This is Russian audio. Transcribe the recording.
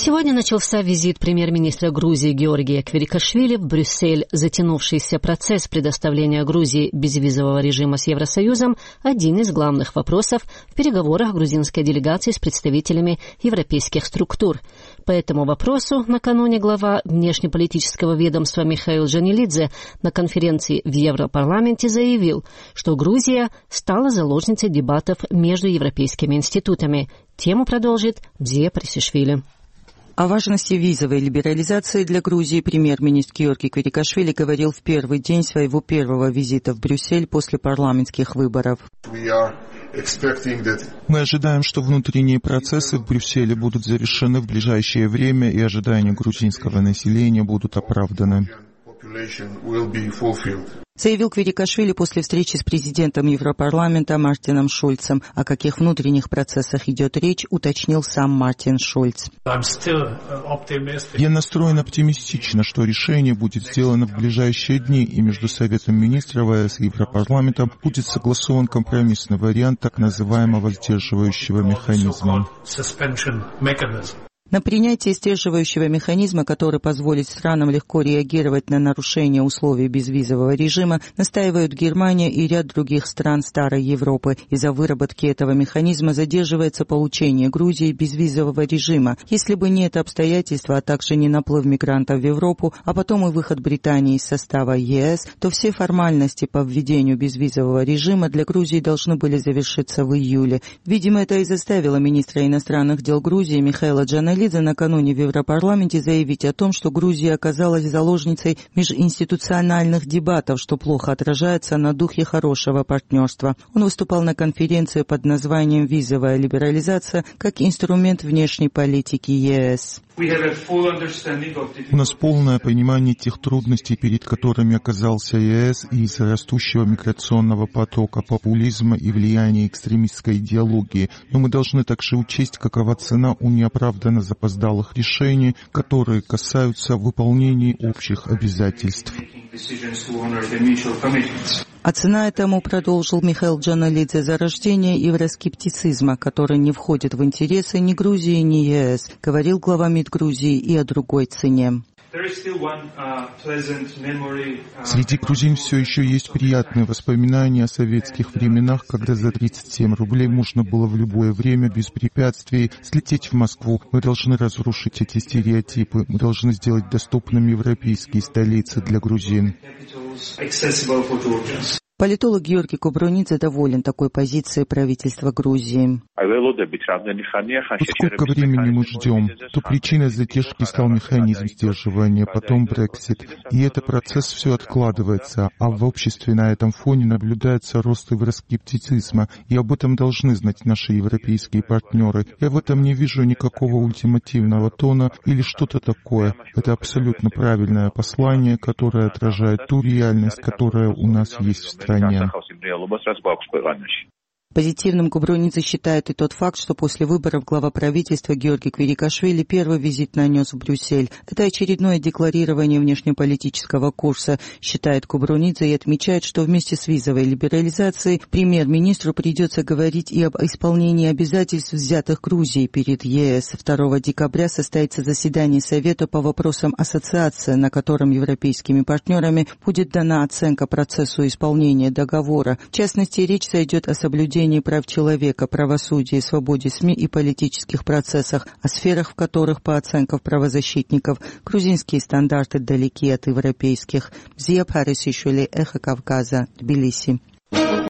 Сегодня начался визит премьер-министра Грузии Георгия Квирикашвили в Брюссель. Затянувшийся процесс предоставления Грузии безвизового режима с Евросоюзом – один из главных вопросов в переговорах грузинской делегации с представителями европейских структур. По этому вопросу накануне глава внешнеполитического ведомства Михаил Джанелидзе на конференции в Европарламенте заявил, что Грузия стала заложницей дебатов между европейскими институтами. Тему продолжит Бзия Присишвили. О важности визовой либерализации для Грузии премьер-министр Георгий Квирикашвили говорил в первый день своего первого визита в Брюссель после парламентских выборов. Мы ожидаем, что внутренние процессы в Брюсселе будут завершены в ближайшее время, и ожидания грузинского населения будут оправданы. Заявил Квирикашвили после встречи с президентом Европарламента Мартином Шульцем. О каких внутренних процессах идет речь, уточнил сам Мартин Шульц. Я настроен оптимистично, что решение будет сделано в ближайшие дни, и между Советом Министров ЕС и Европарламентом будет согласован компромиссный вариант так называемого сдерживающего механизма. На принятие сдерживающего механизма, который позволит странам легко реагировать на нарушение условий безвизового режима, настаивают Германия и ряд других стран Старой Европы. Из-за выработки этого механизма задерживается получение Грузии безвизового режима. Если бы не это обстоятельство, а также не наплыв мигрантов в Европу, а потом и выход Британии из состава ЕС, то все формальности по введению безвизового режима для Грузии должны были завершиться в июле. Видимо, это и заставило министра иностранных дел Грузии Михаила Джанелидзе накануне в Европарламенте заявить о том, что Грузия оказалась заложницей межинституциональных дебатов, что плохо отражается на духе хорошего партнерства. Он выступал на конференции под названием «Визовая либерализация как инструмент внешней политики ЕС». У нас полное понимание тех трудностей, перед которыми оказался ЕС из-за растущего миграционного потока, популизма и влияния экстремистской идеологии. Но мы должны также учесть, какова цена у неоправданно запоздалых решений, которые касаются выполнения общих обязательств. А цена этому, продолжил Михаил Джанелидзе, зарождение евроскептицизма, который не входит в интересы ни Грузии, ни ЕС, говорил глава МИД Грузии и о другой цене. Среди грузин все еще есть приятные воспоминания о советских временах, когда за 37 рублей можно было в любое время без препятствий слететь в Москву. Мы должны разрушить эти стереотипы. Мы должны сделать доступными европейские столицы для грузин. Политолог Георгий Кубрунидзе доволен такой позицией правительства Грузии. Сколько времени мы ждем, то причиной задержки стал механизм сдерживания, потом Брексит. И этот процесс все откладывается, а в обществе на этом фоне наблюдается рост евроскептицизма, и об этом должны знать наши европейские партнеры. Я в этом не вижу никакого ультимативного тона или что-то такое. Это абсолютно правильное послание, которое отражает ту реальность, которая у нас есть в стране. Позитивным Кубрунидзе считает и тот факт, что после выборов глава правительства Георгий Квирикашвили первый визит нанес в Брюссель. Это очередное декларирование внешнеполитического курса, считает Кубрунидзе, и отмечает, что вместе с визовой либерализацией премьер-министру придется говорить и об исполнении обязательств, взятых Грузией перед ЕС. 2 декабря состоится заседание Совета по вопросам ассоциации, на котором европейскими партнерами будет дана оценка процессу исполнения договора. В частности, речь зайдет о соблюдении прав человека, правосудии, свободе СМИ и политических процессах, о сферах, в которых, по оценкам правозащитников, грузинские стандарты далеки от европейских. Бзия Присишвили, Эхо Кавказа, Тбилиси.